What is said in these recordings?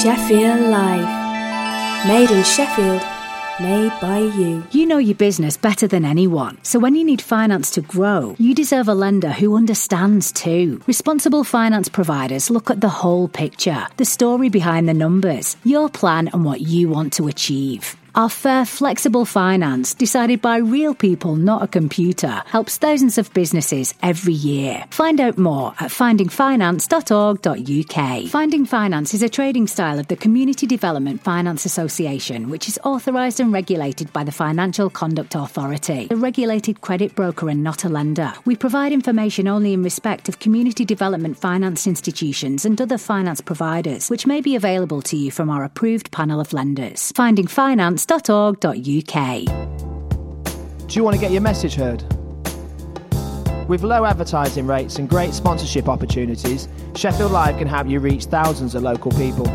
Sheffield Live. Made in Sheffield. Made by you. You know your business better than anyone. So when you need finance to grow, you deserve a lender who understands too. Responsible finance providers look at the whole picture, the story behind the numbers, your plan and what you want to achieve. Our fair, flexible finance, decided by real people, not a computer, helps thousands of businesses every year. Find out more at findingfinance.org.uk. Finding Finance is a trading style of the Community Development Finance Association, which is authorised and regulated by the Financial Conduct Authority, a regulated credit broker and not a lender. We provide information only in respect of community development finance institutions and other finance providers, which may be available to you from our approved panel of lenders. Finding Finance. .org.uk. Do you want to get your message heard? With low advertising rates and great sponsorship opportunities, Sheffield Live can help you reach thousands of local people.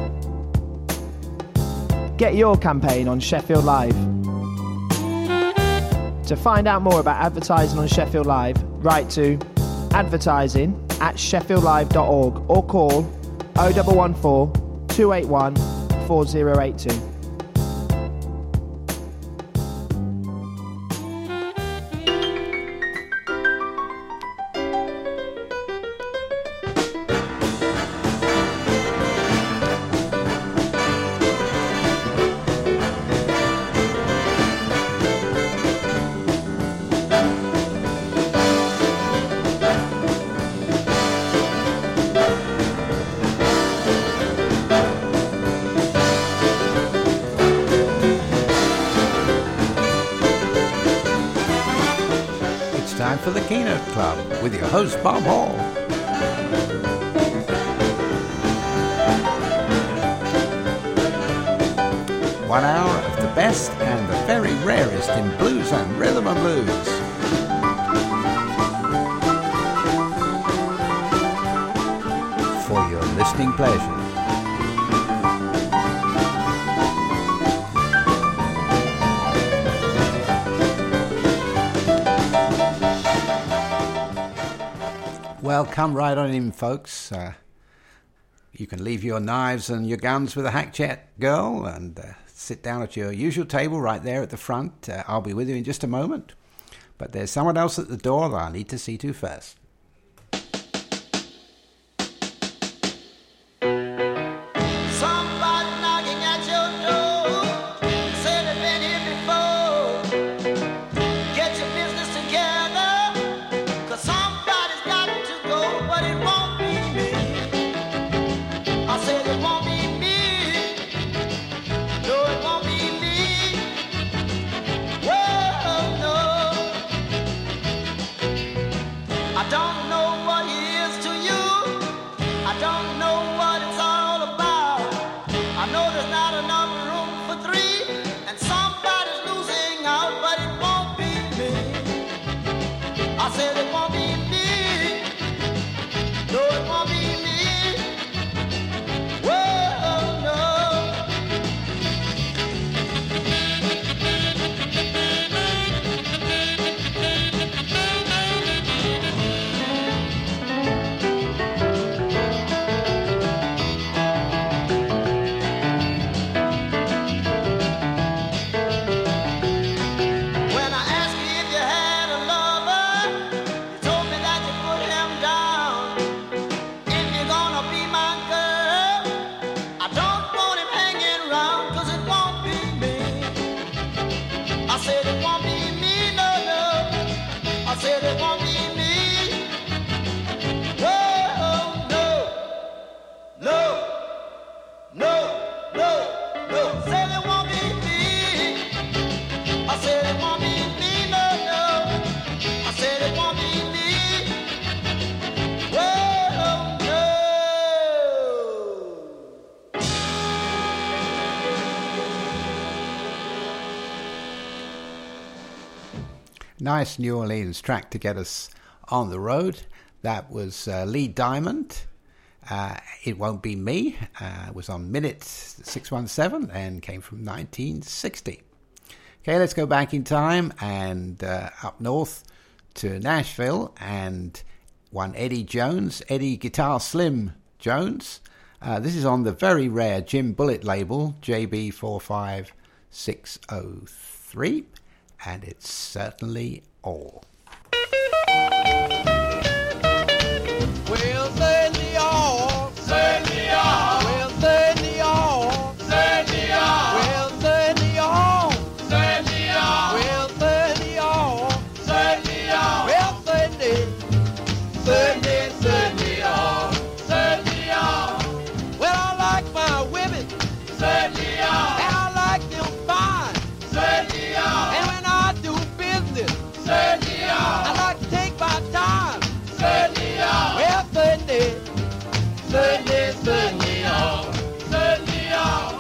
Get your campaign on Sheffield Live. To find out more about advertising on Sheffield Live, write to advertising@sheffieldlive.org or call 0114 281 4082. For the Keynote Club with your host Bob Hall. 1 hour of the best and the very rarest in blues and rhythm and blues. For your listening pleasure. Well, come right on in, folks. You can leave your knives and your guns with a hack chat girl and sit down at your usual table right there at the front. I'll be with you in just a moment. But there's someone else at the door that I need to see to first. Nice New Orleans track to get us on the road. That was Lee Diamond. It Won't Be Me. It was on minute 617 and came from 1960. Okay, let's go back in time and up north to Nashville and one Eddie Jones, Eddie Guitar Slim Jones, This is on the very rare Jim Bullitt label, JB45603, and it's certainly all. Well, certainly all. Certainly all. Well, certainly all. Certainly all. Well, certainly all. Certainly all. Well, certainly all. Certainly all. Well, certainly. Certainly all. Certainly all. Well, I like my women. Certainly all. And I like them fine. Certainly all. And when I do business. Certainly all. I like to take my time. Certainly all. Well, certainly all. Certainly all.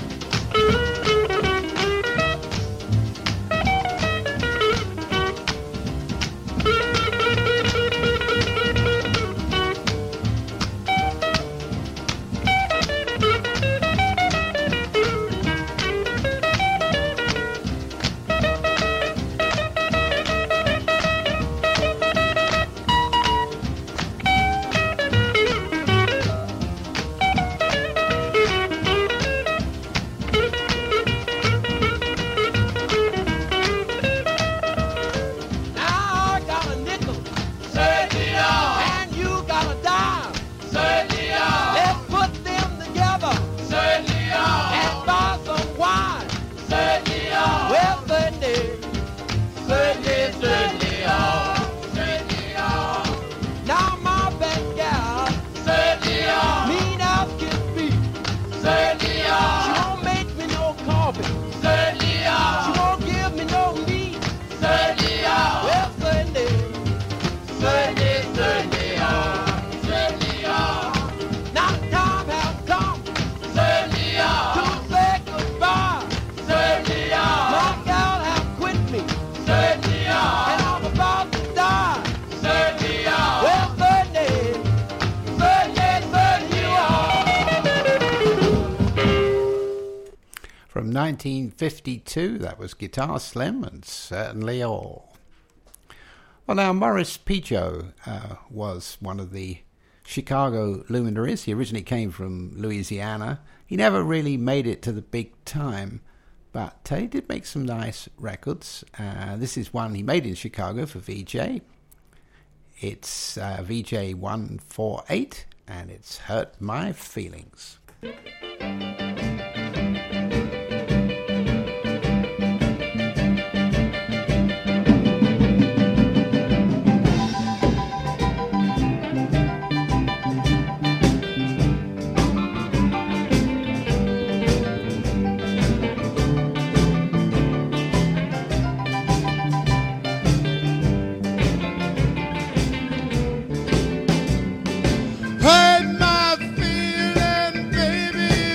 From 1952, that was Guitar Slim and Certainly All. Well, now, Maurice Pichot was one of the Chicago luminaries. He originally came from Louisiana. He never really made it to the big time, but he did make some nice records. This is one he made in Chicago for VJ. It's VJ 148, and it's Hurt My Feelings. Hurt my feeling, baby.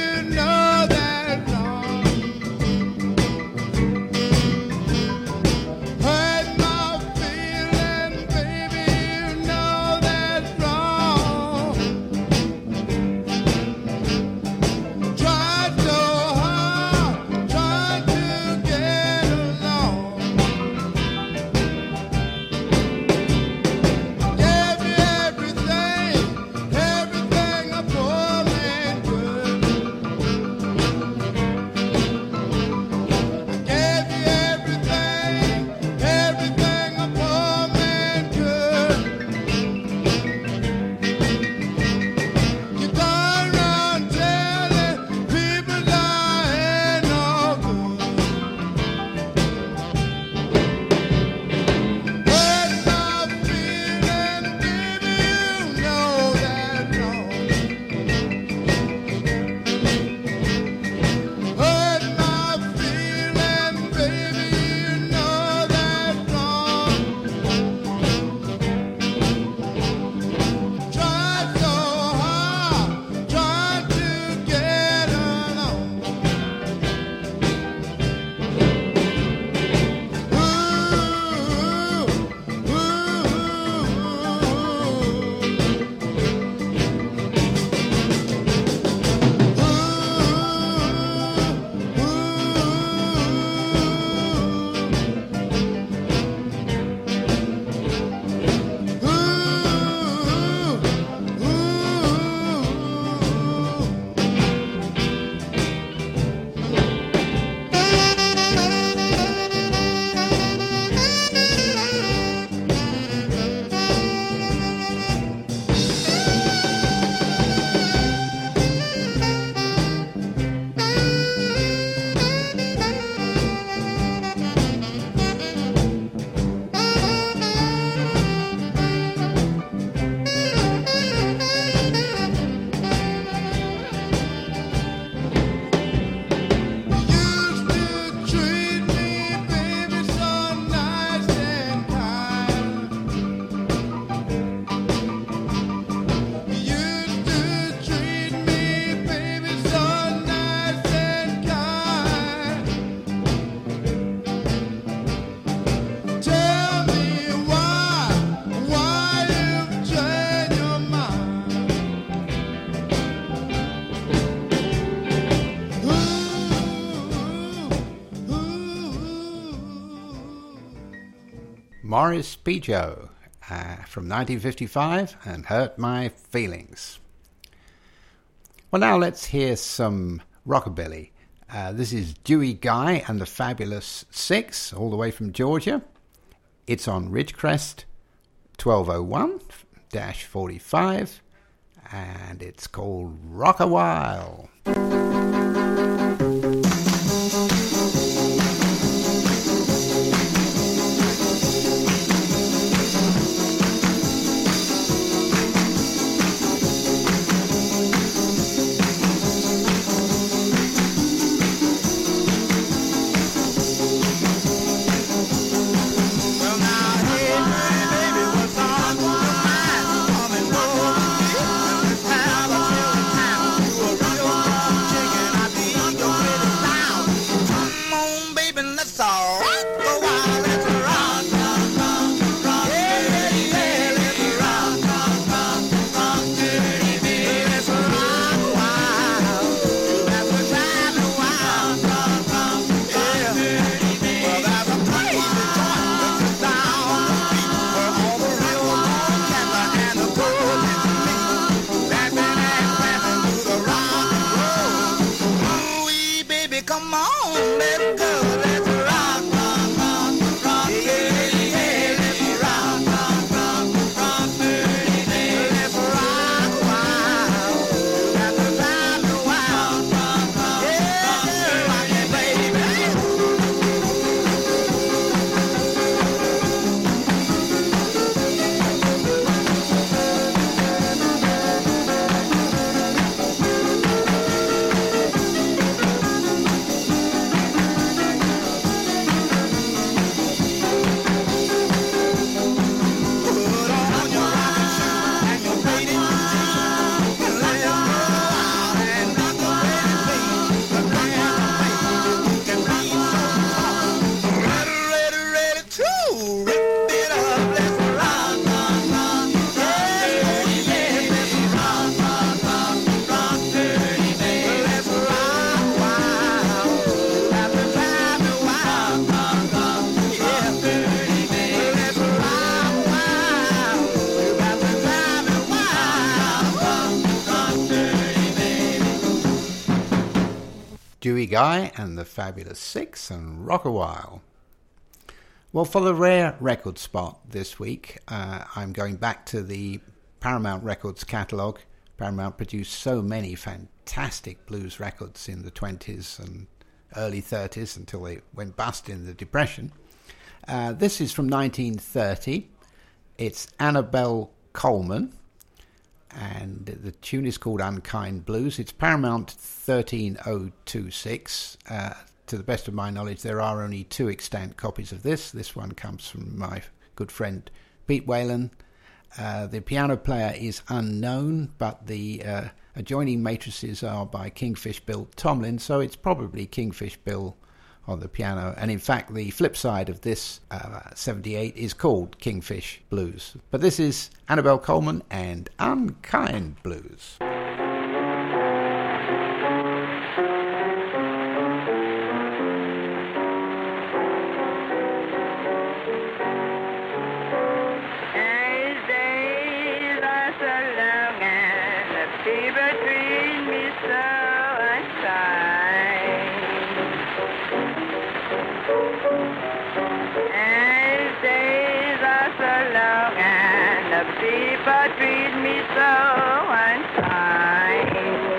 Morris Pigeot from 1955 and Hurt My Feelings. Well, now let's hear some rockabilly. This is Dewey Guy and the Fabulous Six, all the way from Georgia. It's on Ridgecrest 1201-45, and it's called Rock a While. Dewey Guy and the Fabulous Six and Rock a While. Well, for the rare record spot this week, I'm going back to the Paramount Records catalogue. Paramount produced so many fantastic blues records in the 20s and early 30s until they went bust in the Depression. This is from 1930. It's Annabelle Coleman, and the tune is called Unkind Blues. It's Paramount 13026. To the best of my knowledge, there are only 2 extant copies of this. This one comes from my good friend Pete Whalen. The piano player is unknown, but the adjoining matrices are by Kingfish Bill Tomlin, so it's probably Kingfish Bill on the piano. And in fact, the flip side of this 78 is called Kingfish Blues. But this is Annabelle Coleman and Unkind Blues. People treat me so unkind.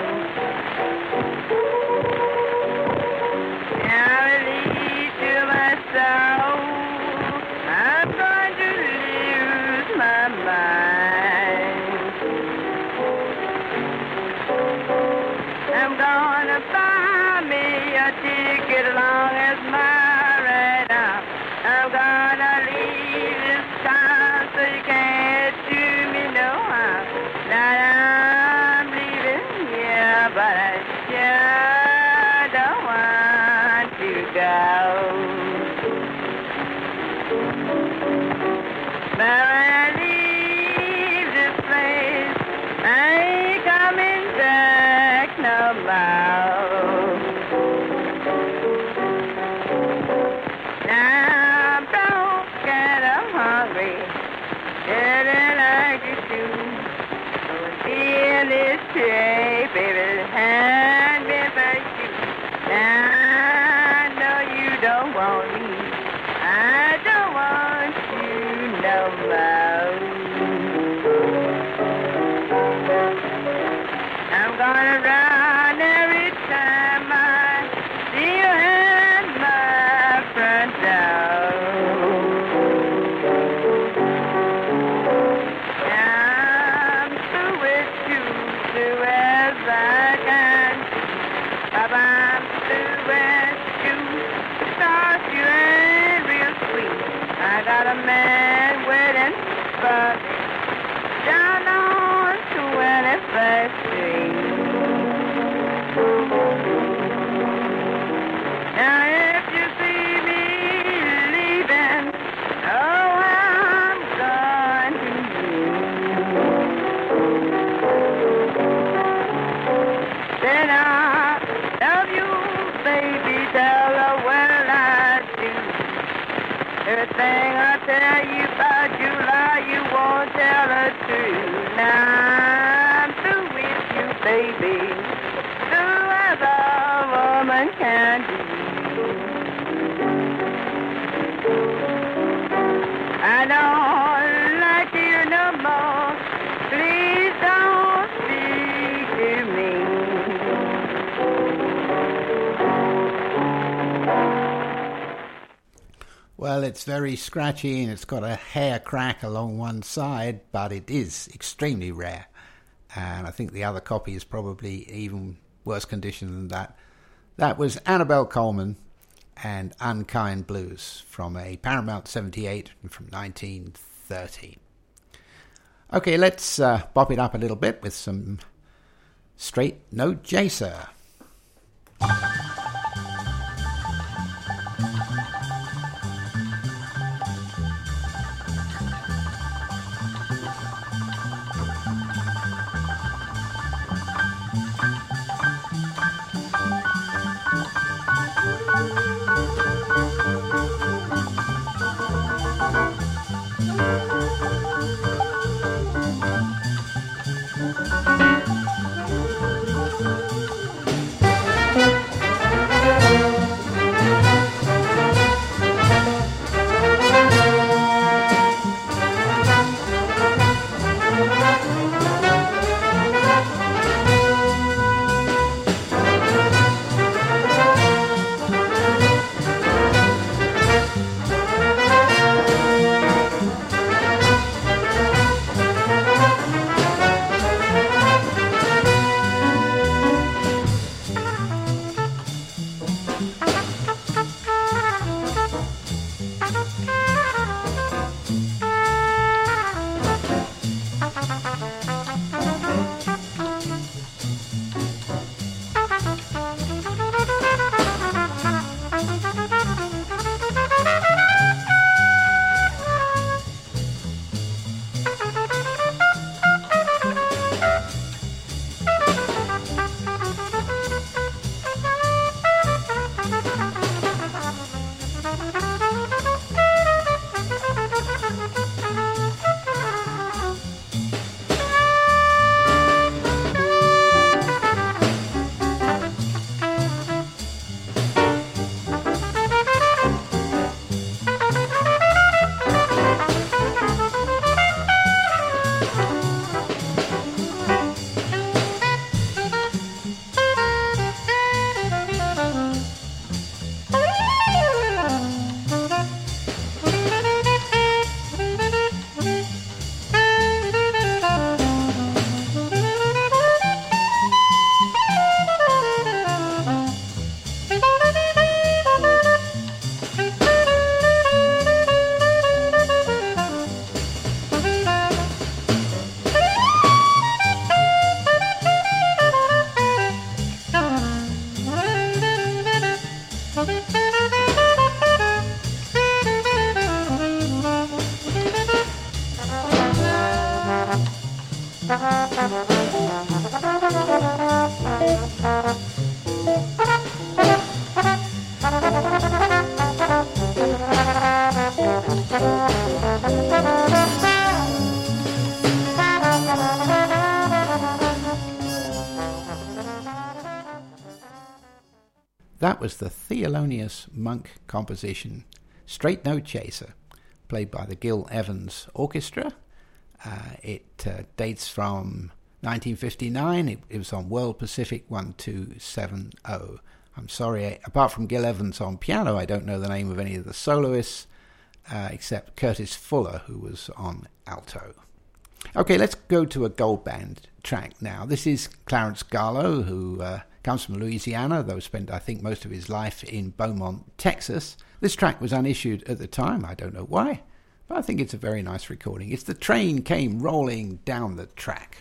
Now I lead to my soul, I'm going to lose my mind. I'm gonna buy me a ticket along as my right now. I'm gonna leave this town so you can't do me no harm. Now I'm leaving here, but I sure don't want to go. But when I leave this place, I ain't coming back no more. Now I'm broke and I'm hungry. down every time I see you at my front door. I'm through with you, do as I can. Papa, I'm through with you, because you ain't real sweet. I got a man waiting for me down on 21st Street. Now if you see me leaving, oh, I'm going to you. Then I love you, baby, tell her what I do. Everything I tell you about July, you won't tell her true. Now I'm through with you, baby, through as a woman can do. I don't like you no more. Please don't speak to me. Well, it's very scratchy and it's got a hair crack along one side, but it is extremely rare. And I think the other copy is probably even worse condition than that. That was Annabelle Coleman and Unkind Blues from a Paramount 78 from 1930. Okay, let's bop it up a little bit with some Straight No Chaser. That was the Thelonious Monk composition, Straight No Chaser, played by the Gil Evans Orchestra. It dates from 1959, it was on World Pacific 1270. I'm sorry, apart from Gil Evans on piano, I don't know the name of any of the soloists, except Curtis Fuller, who was on alto. Okay, let's go to a gold band track now. This is Clarence Garlow, who comes from Louisiana, though spent, I think, most of his life in Beaumont, Texas. This track was unissued at the time. I don't know why, but I think it's a very nice recording. It's The Train Came Rolling Down the Track.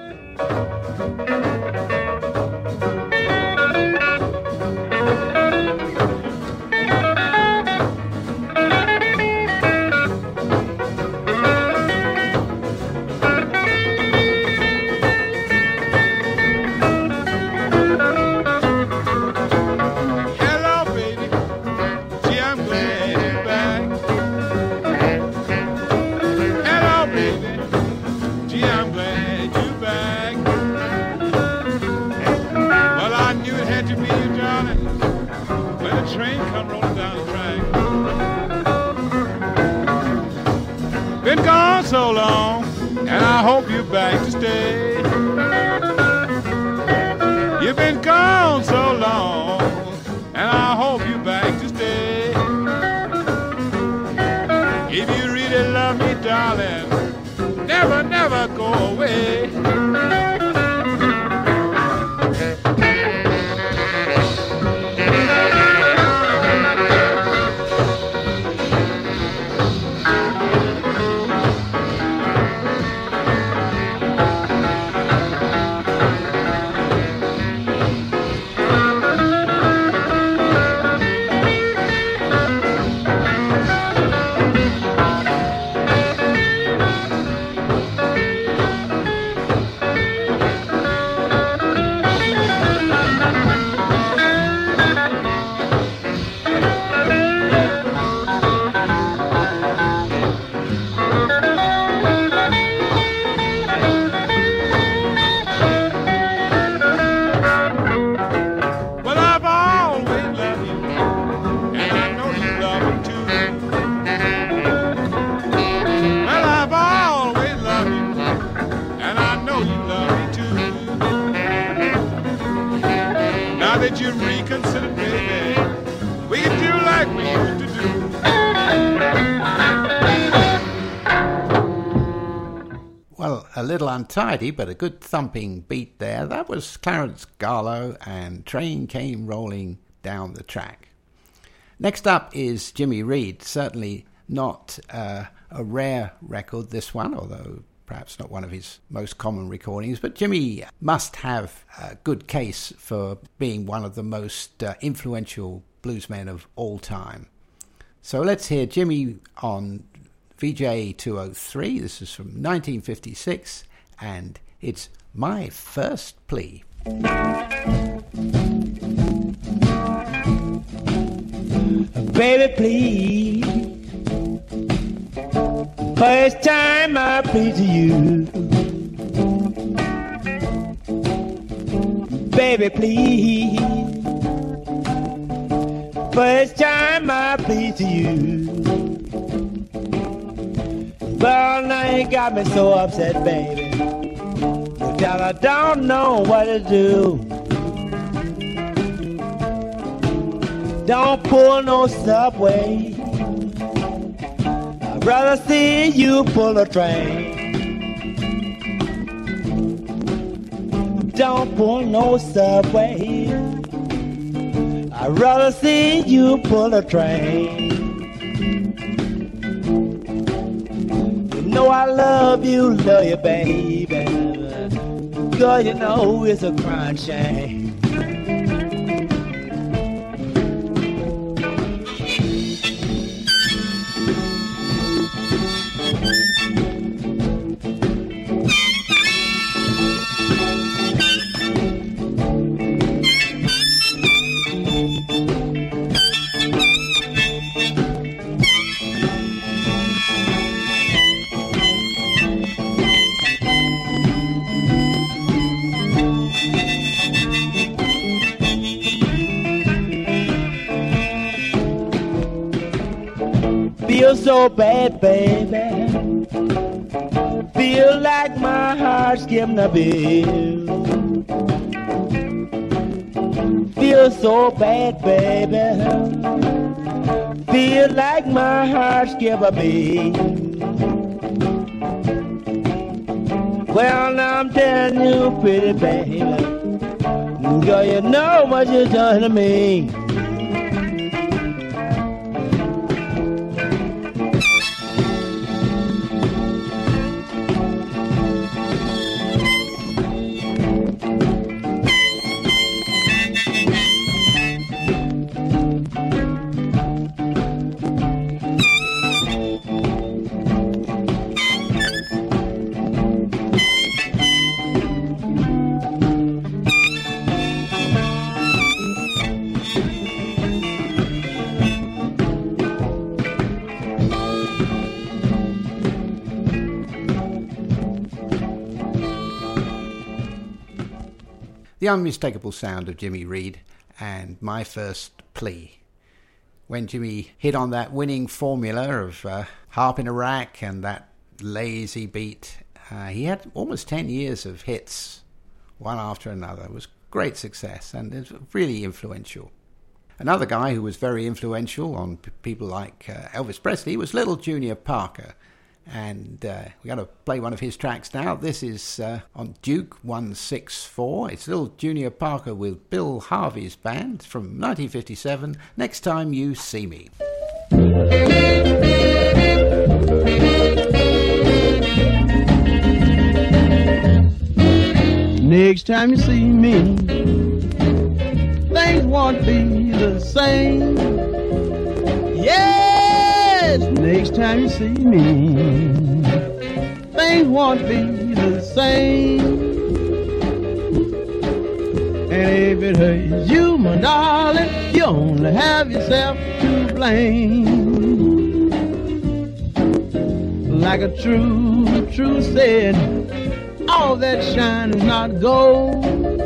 So long, and I hope you're back to stay. You've been gone so long, and I hope you're back to stay. If you really love me, darling, never, never go away. A little untidy, but a good thumping beat there. That was Clarence Garlow and Train Came Rolling Down the Track. Next up is Jimmy Reed. Certainly not a rare record, this one, although perhaps not one of his most common recordings. But Jimmy must have a good case for being one of the most influential bluesmen of all time. So let's hear Jimmy on VJ 203. This is from 1956, and it's My First Plea. Baby, please, first time I plead to you. Baby, please, first time I plead to you. Well, now you got me so upset, baby, that I don't know what to do. Don't pull no subway, I'd rather see you pull a train. Don't pull no subway, I'd rather see you pull a train. I love you, baby. Girl, you know it's a crying shame. Feel so bad, baby. Feel Feel like my heart's skipping a beat. Feel so bad, baby. Feel like my heart skip a beat. Well, now I'm telling you, pretty baby, girl, you know what you've done to me. The unmistakable sound of Jimmy Reed and My First Plea. When Jimmy hit on that winning formula of Harp in a Rack and that lazy beat, he had almost 10 years of hits, one after another. It was great success and it's really influential. Another guy who was very influential on people like Elvis Presley was Little Junior Parker. And we're going to play one of his tracks now. This is on Duke 164. It's Little Junior Parker with Bill Harvey's band from 1957, Next Time You See Me. Next time you see me, things won't be the same. Yes, next time you see me, things won't be the same. And if it hurts you, my darling, you only have yourself to blame. Like a true said, all that shine is not gold.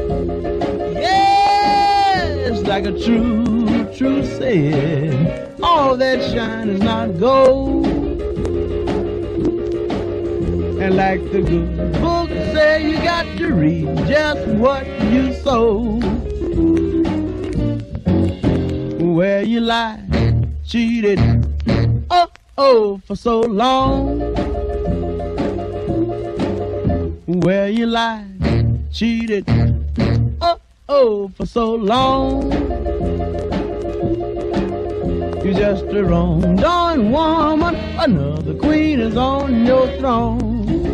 Yes, like a true said, all that shine is not gold. And like the good book say, you got to reap just what you sow. Where you lied, cheated, oh, for so long. Where you lied, cheated, oh, for so long. You're just a wrong-doing woman, another queen is on your throne.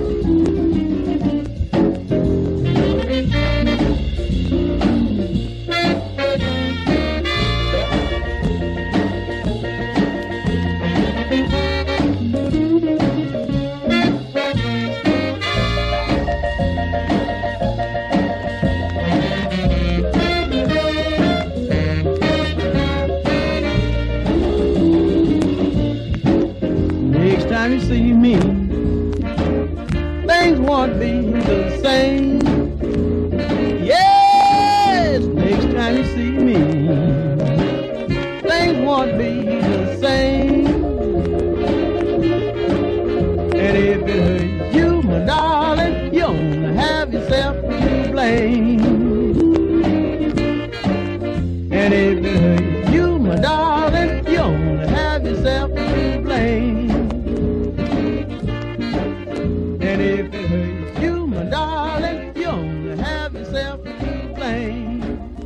You see me, things won't be the same. Yes, next time you see me, things won't be the same. And if it hurts you, my darling, you only have yourself to blame. And if it hurts you, my darling, you only have yourself to blame. And if it hurts you, my darling, you only have yourself to blame.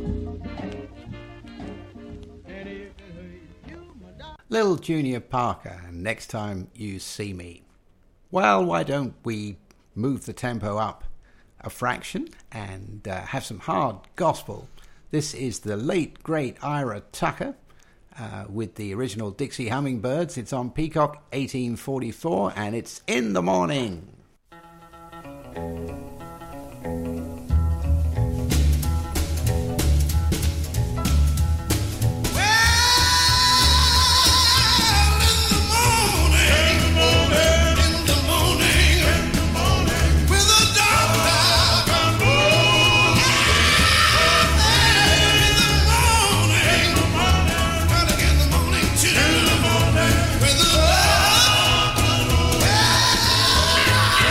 And if it hurts you, my darling... Little Junior Parker, and Next Time You See Me. Well, why don't we move the tempo up a fraction and have some hard gospel. This is the late, great Ira Tucker with the original Dixie Hummingbirds. It's on Peacock 1844, and it's In the Morning. Yeah.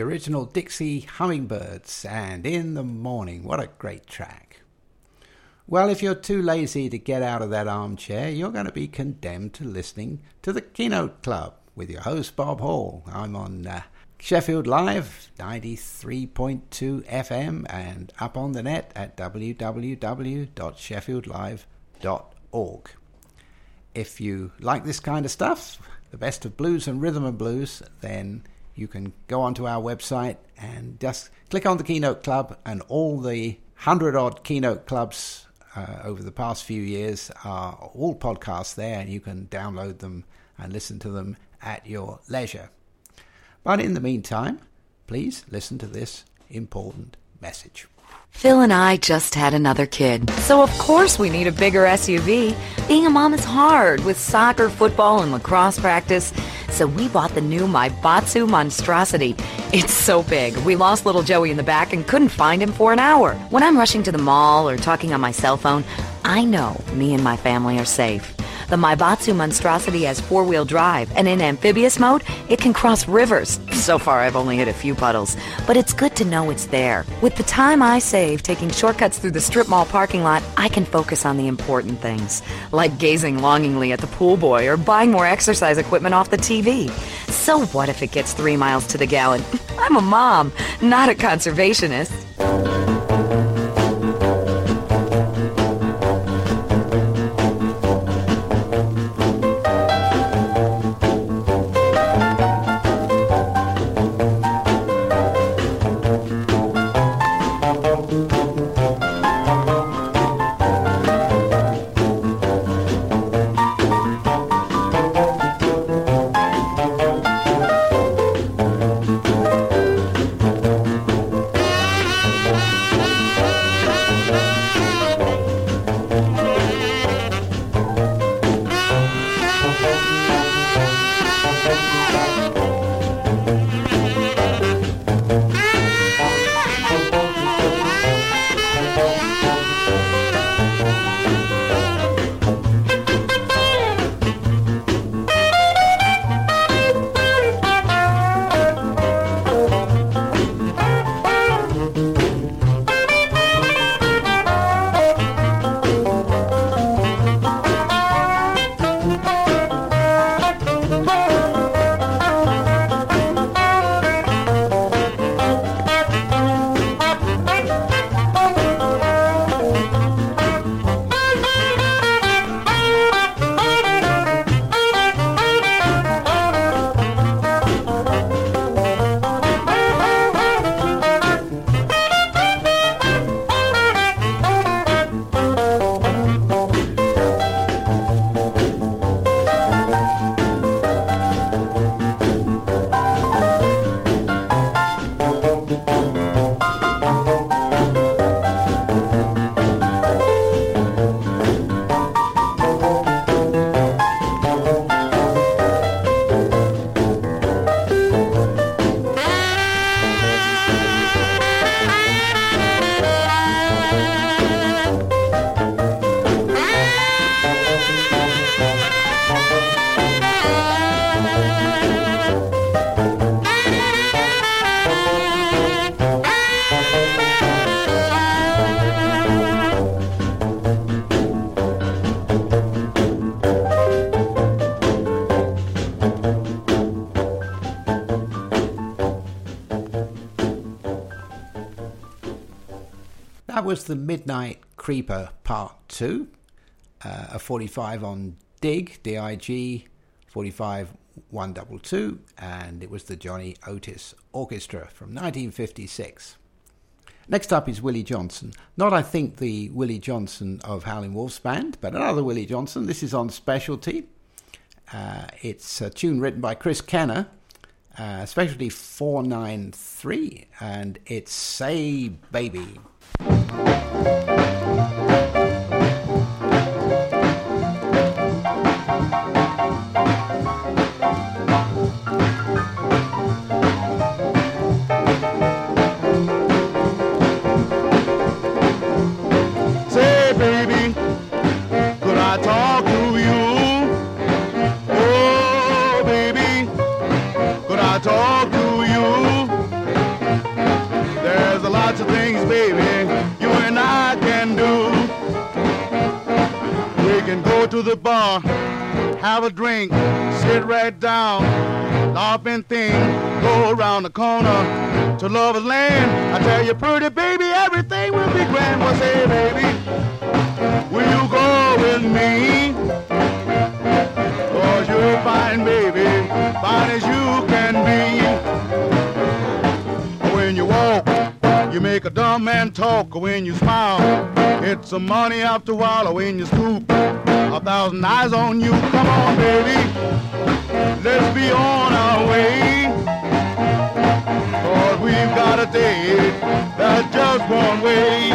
original Dixie Hummingbirds and In the Morning. What a great track. Well, if you're too lazy to get out of that armchair, you're going to be condemned to listening to the Keynote Club with your host, Bob Hall. I'm on Sheffield Live, 93.2 FM, and up on the net at www.sheffieldlive.org. If you like this kind of stuff, the best of blues and rhythm and blues, then you can go onto our website and just click on the Keynote Club, and all the 100-odd Keynote Clubs over the past few years are all podcasts there, and you can download them and listen to them at your leisure. But in the meantime, please listen to this important message. Phil and I just had another kid, so of course we need a bigger SUV. Being a mom is hard with soccer, football, and lacrosse practice, so we bought the new Maibatsu Monstrosity. It's so big, we lost little Joey in the back and couldn't find him for an hour. When I'm rushing to the mall or talking on my cell phone, I know me and my family are safe. The Maibatsu Monstrosity has four-wheel drive, and in amphibious mode, it can cross rivers. So far, I've only hit a few puddles, but it's good to know it's there. With the time I save taking shortcuts through the strip mall parking lot, I can focus on the important things, like gazing longingly at the pool boy or buying more exercise equipment off the TV. So what if it gets 3 miles to the gallon? I'm a mom, not a conservationist. That was the Midnight Creeper Part 2, a 45 on Dig, D-I-G, 45 122, and it was the Johnny Otis Orchestra from 1956. Next up is Willie Johnson. Not, I think, the Willie Johnson of Howlin' Wolf's band, but another Willie Johnson. This is on Specialty. It's a tune written by Chris Kenner, Specialty 493, and it's Say Baby. Talk to you. baby, you and I can do. We can go to the bar, have a drink, sit right down, laugh and think, go around the corner to Lover's Land. I tell you, pretty baby, everything will be grand. Well, say, baby, will you go with me? 'Cause you're fine, baby, fine as you can be. When you walk, you make a dumb man talk. When you smile, it's some money after a while. When you stoop, 1,000 eyes on you. Come on, baby, let's be on our way. 'Cause we've got a date that's just one way.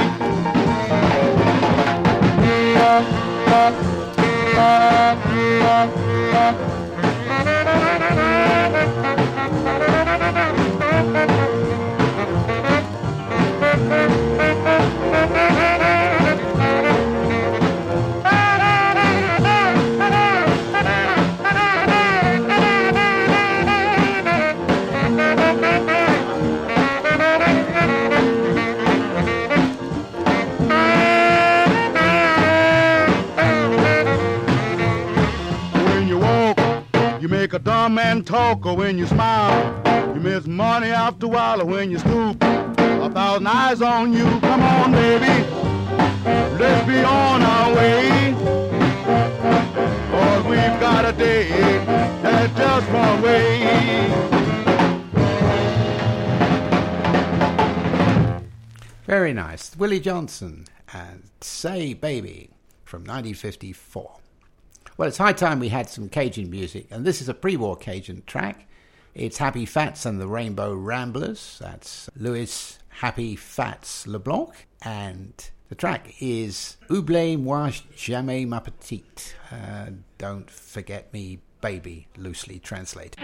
A dumb man talk, or when you smile, you miss money after a while, or when you stoop, 1,000 eyes on you. Come on, baby, let's be on our way. 'Cause we've got a date that's just one way. Very nice. Willie Johnson and Say Baby from 1954. Well, it's high time we had some Cajun music, and this is a pre-war Cajun track. It's Happy Fats and the Rainbow Ramblers. That's Louis Happy Fats LeBlanc, and the track is Oubliez-moi jamais ma petite. Don't forget me, baby, loosely translated.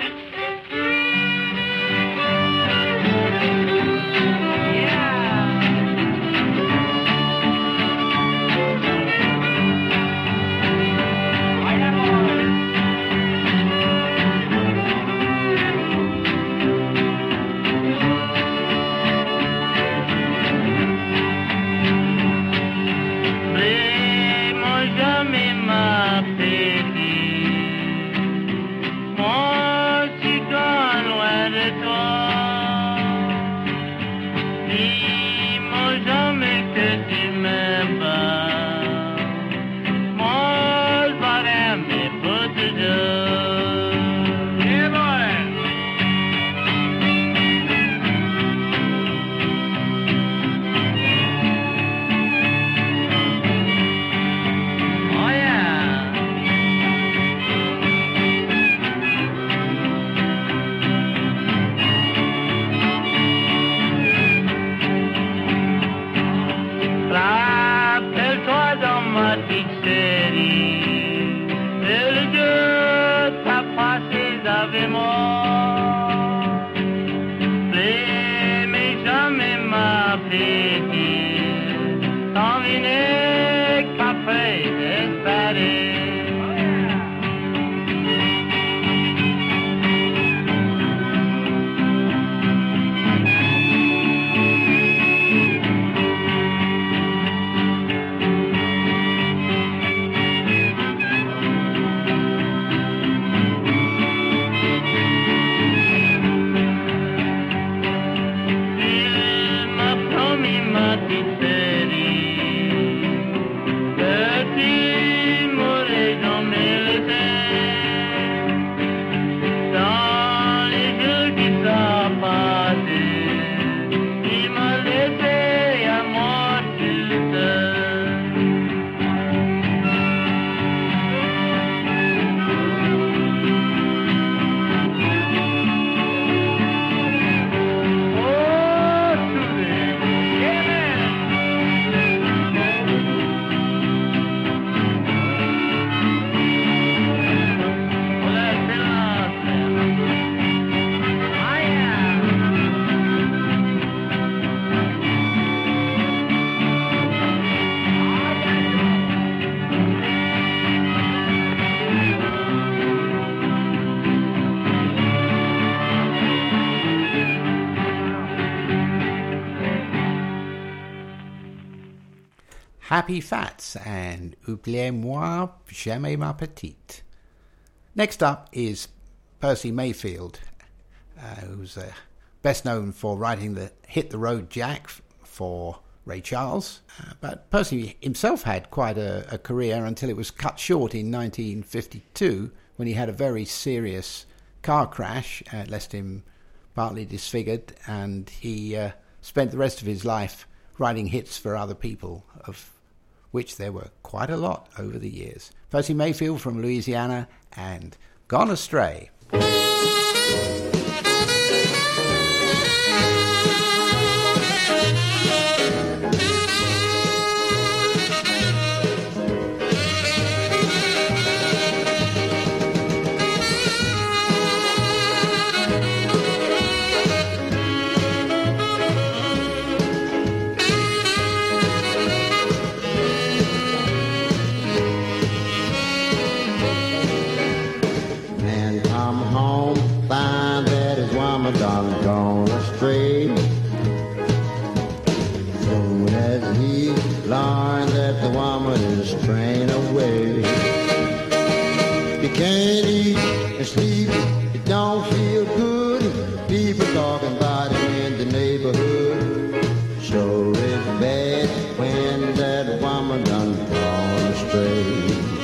Happy Fats and Oubliez-moi jamais ma petite. Next up is Percy Mayfield, who's best known for writing the hit The Road Jack for Ray Charles. But Percy himself had quite a career until it was cut short in 1952 when he had a very serious car crash, left him partly disfigured, and he spent the rest of his life writing hits for other people, of which there were quite a lot over the years. Percy Mayfield from Louisiana and Gone Astray. Done gone astray. Soon as he learned that the woman is straying away, you can't eat and sleep, it don't feel good. People talking about him in the neighborhood. Sure is bad when that woman done gone astray.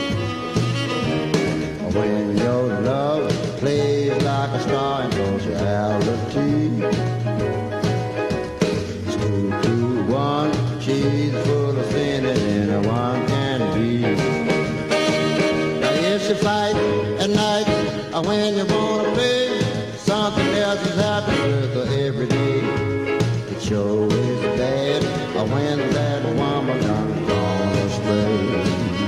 When your love plays like a star in totality, it's 2 to 1. She's full of sin and a one can be. Now it's a fight at night when you wanna play. Something else is happening with her every day. It sure is bad when that woman done gone astray.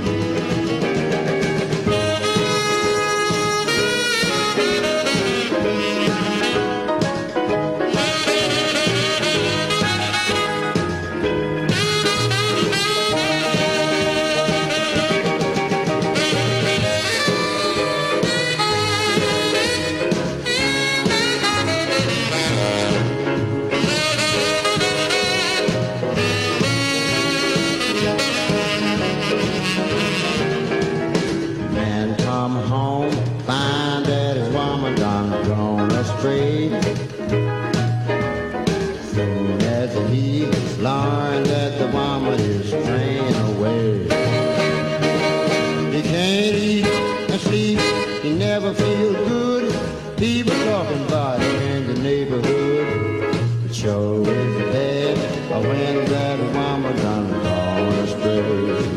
Soon as he learned that the woman is straying away, he can't eat and sleep, he never feels good. People talking about him in the neighborhood. It sure is bad when that woman done gone astray.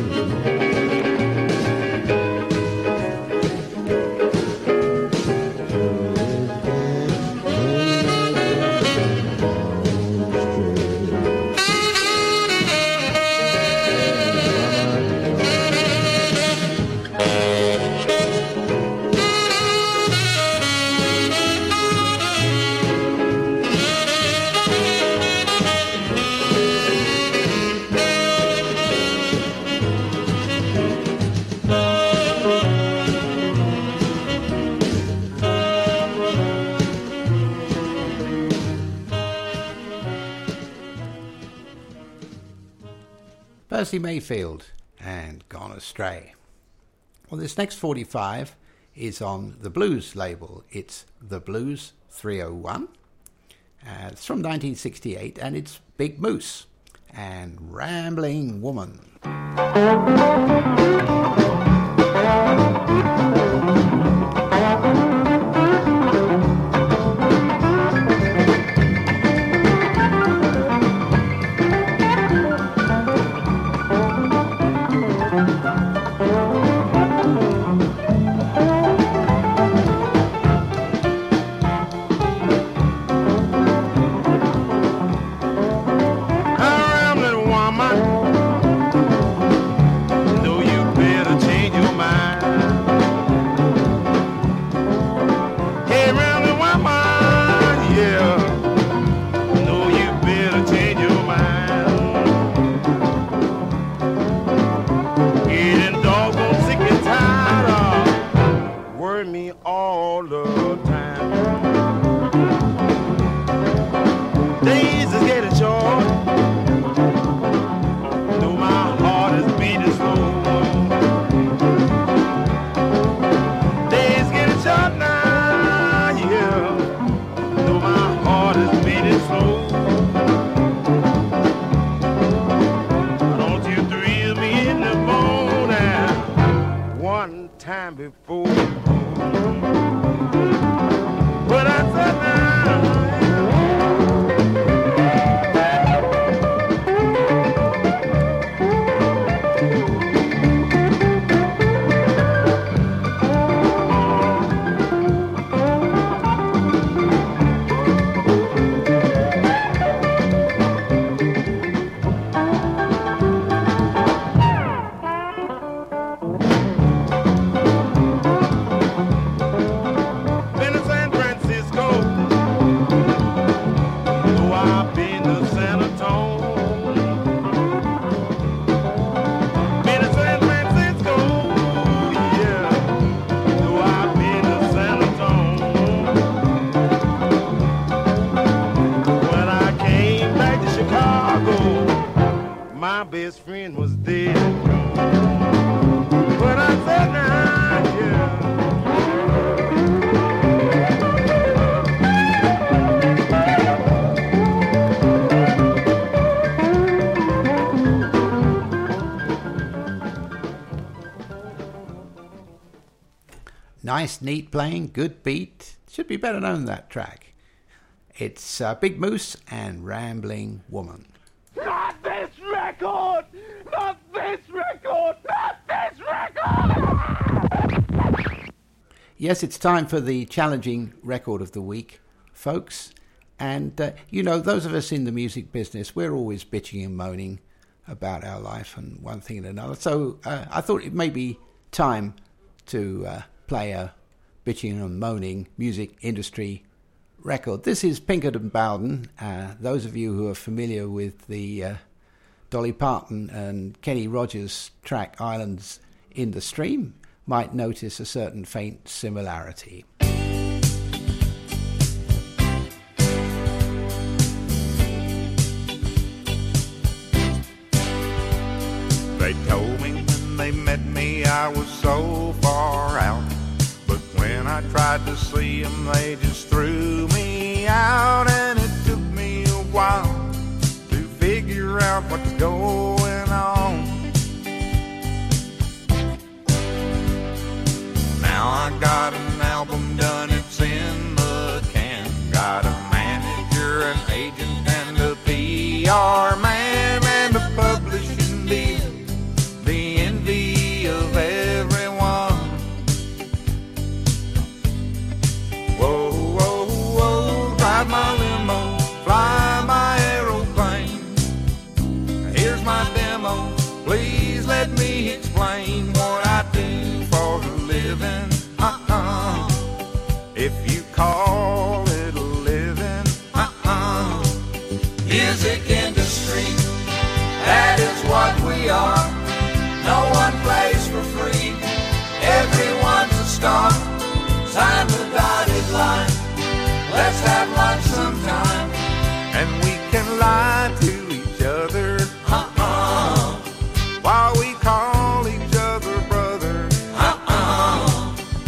Percy Mayfield and Gone Astray. Well, this next 45 is on the Blues label. It's The Blues 301. It's from 1968, and it's Big Moose and Rambling Woman. Do you pay attention? time before. But I said my best friend was dead. But I said, nah, yeah. Nice, neat playing, good beat. Should be better known, that track. It's Big Moose and Rambling Woman. Not this record! Not this record! Not this record! Yes, it's time for the challenging record of the week, folks. And, you know, those of us in the music business, we're always bitching and moaning about our life and one thing and another. So I thought it may be time to play a bitching and moaning music industry record. This is Pinkerton Bowden. Those of you who are familiar with the Dolly Parton and Kenny Rogers track Islands in the Stream might notice a certain faint similarity. They told me when they met me I was so far out, but when I tried to see them they just threw me out, and it took me a while to figure out what's going on. Now I got an album done, it's in the can, got a manager, an agent, and a PR man, and a publishing deal, the envy of everyone. Whoa, whoa, whoa, drive my limo, fly my aeroplane. Here's my demo, please let me explain what I do for a living. If you call it a living, music industry, that is what we are. No one plays for free, everyone's a star. Sign the dotted line, let's have lunch sometime, and we can lie to each other while we call each other brother.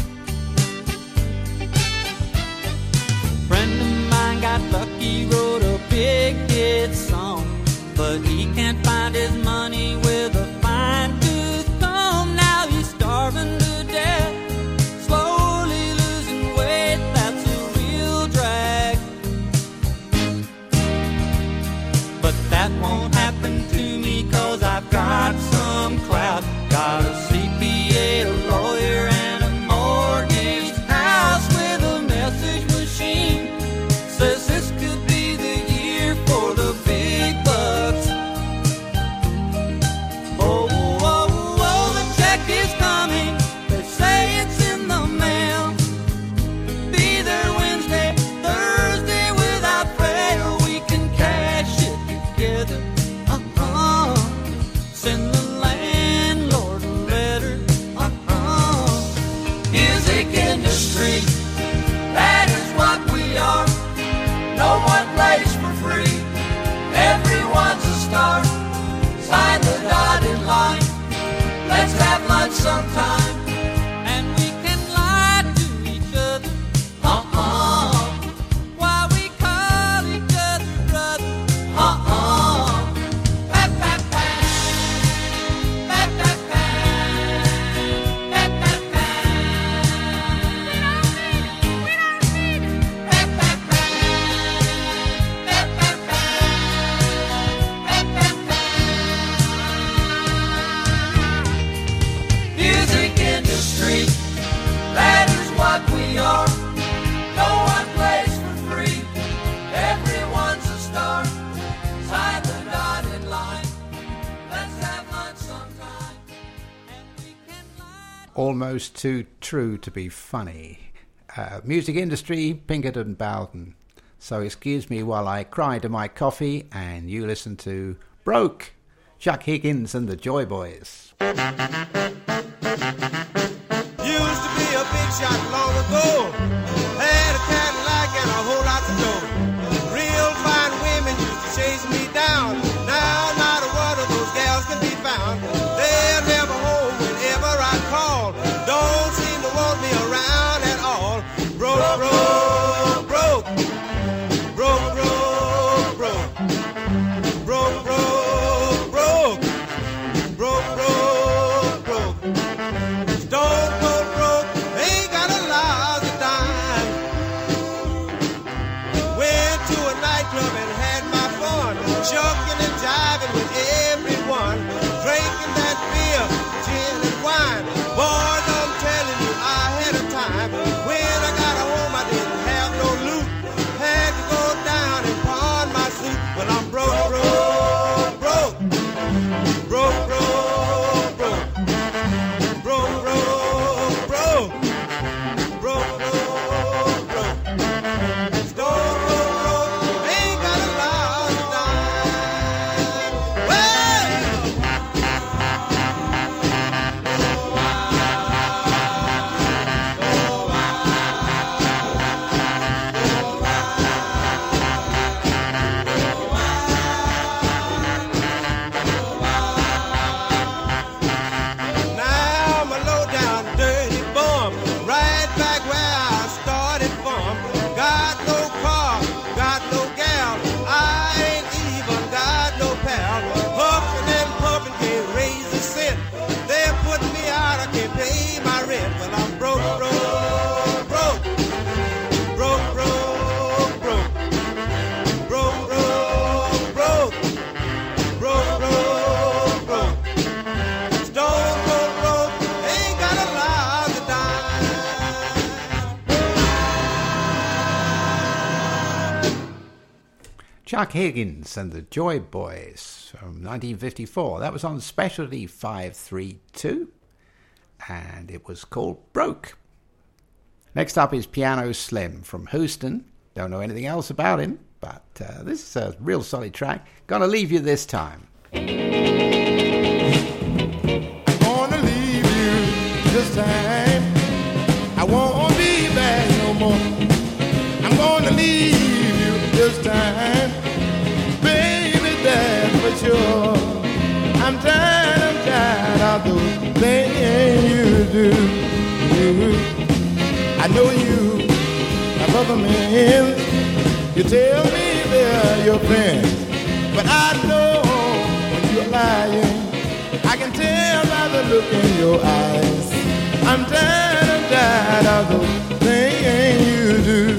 Almost Too True to Be Funny. Music industry, Pinkerton Bowden. So excuse me while I cry to my coffee and you listen to Broke, Chuck Higgins and the Joy Boys. Used to be a big shot long ago. Had a Cadillac and a whole lot to go. Real fine women used to chase me down. Now not one of those gals can be found. They're never home whenever I call. Don't seem to want me around at all. Broke, broke, broke. Broke, broke, broke. Broke, broke, broke. Broke, broke, broke. Stone cold broke. Ain't got a lousy dime. Went to a nightclub and had my fun. Shucking and jiving with everyone. Drinking that beer, gin and wine. Boys, I'm telling you, I had a time. When I got home, I didn't have no loot. Had to go down and pawn my suit. But I'm broke, broke, broke. Broke, broke, broke. Broke, broke, broke. Broke, broke, broke. Stone cold broke. Ain't got a lousy dime. Well, now I'm a low down dirty bum. Right back where I started from. Got no car, got no gal. I ain't even got no pal. Huffing and puffing, can't raise a cent. They're putting me out, I can't pay my rent. Well, I'm broke, broke, broke. Broke, broke, broke. Broke, broke, broke. Broke, broke, broke. Stone cold broke. Ain't got a lousy dime. Chuck Higgins and the Joy Boys from 1954. That was on Specialty 532 and it was called Broke. Next up is Piano Slim from Houston. Don't know anything else about him, but this is a real solid track. Gonna leave you this time. I'm gonna leave you this time. I won't be back no more. I'm gonna leave you this time. Baby, that's for sure. I'm tired of those things you do. I know you have other men. You tell me they're your friends, but I know when you're lying. I can tell by the look in your eyes. I'm tired of those things you do.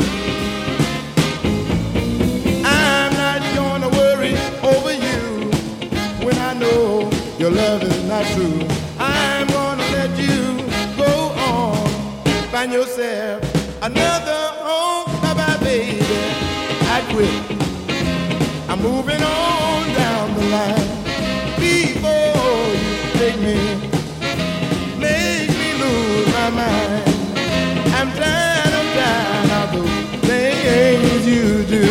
I'm not gonna worry over you when I know your love is not true. I'm gonna let you go on, find yourself another home. Bye-bye, baby, I quit. I'm moving on down the line. Before you take me, make me lose my mind. I'm tired of those things you do.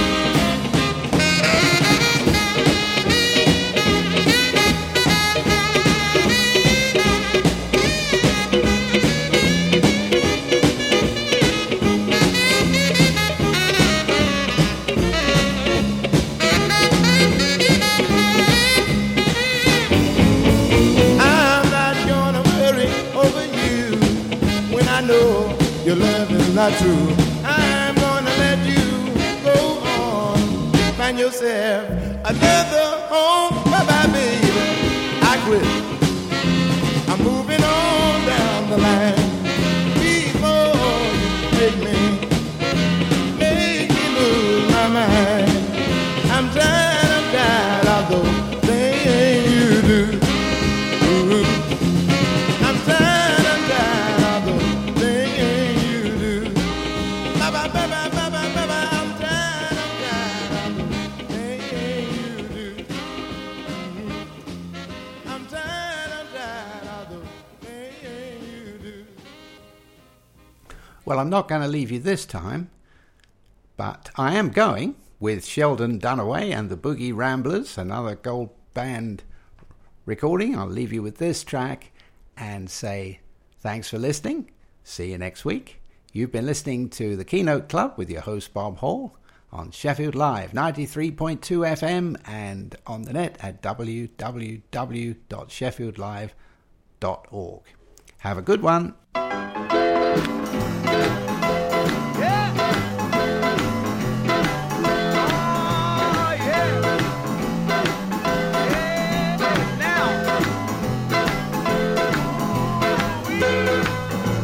Your love is not true. I'm gonna let you go on, find yourself another home. Bye-bye, baby, I quit. I'm moving on down the line. Before you take me, make me lose my mind. I'm tired of those things you do. I'm tired of those things you do. Bye-bye, bye-bye, bye-bye, bye-bye. I'm tired of those things you do. I'm tired of those things you do. Well, I'm not going to leave you this time, but I am going with Sheldon Dunaway and the Boogie Ramblers, another Gold Band recording. I'll leave you with this track and say thanks for listening. See you next week. You've been listening to the Keynote Club with your host Bob Hall on Sheffield Live 93.2 FM and on the net at www.sheffieldlive.org. Have a good one.